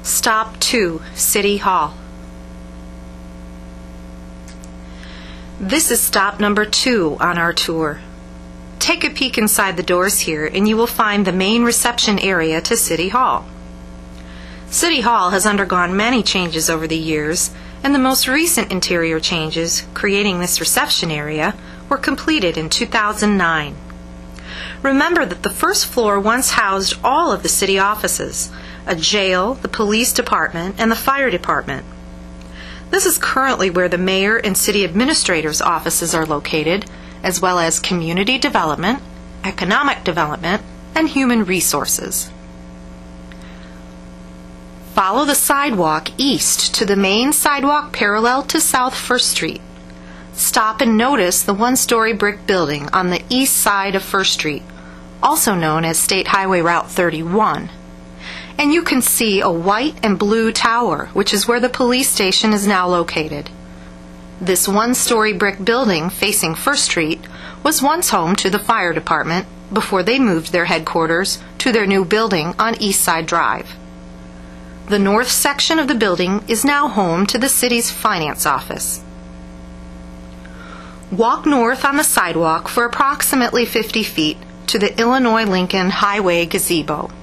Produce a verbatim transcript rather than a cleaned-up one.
Stop two, City Hall. This is stop number two on our tour. Take a peek inside the doors here and you will find the main reception area to City Hall. City Hall has undergone many changes over the years, and the most recent interior changes, creating this reception area, were completed in two thousand nine. Remember that the first floor once housed all of the city offices, a jail, the police department, and the fire department. This is currently where the mayor and city administrator's offices are located, as well as community development, economic development, and human resources. Follow the sidewalk east to the main sidewalk parallel to South First Street. Stop and notice the one-story brick building on the east side of First Street, also known as State Highway Route thirty-one. And you can see a white and blue tower, which is where the police station is now located. This one-story brick building facing First Street was once home to the fire department before they moved their headquarters to their new building on East Side Drive. The north section of the building is now home to the city's finance office. Walk north on the sidewalk for approximately fifty feet to the Illinois Lincoln Highway Gazebo.